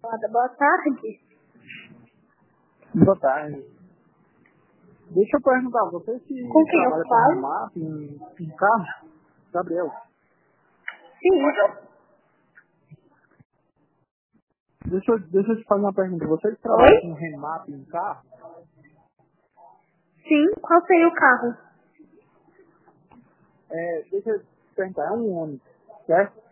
Boa tarde. Boa tarde. Deixa eu perguntar, você que Com quem eu trabalha com falo? remate em carro? Gabriel. Sim. Deixa eu te fazer uma pergunta. Você que trabalha Oi? com remate em carro? Sim. Qual seria o carro? Deixa eu te perguntar, é um ônibus, certo?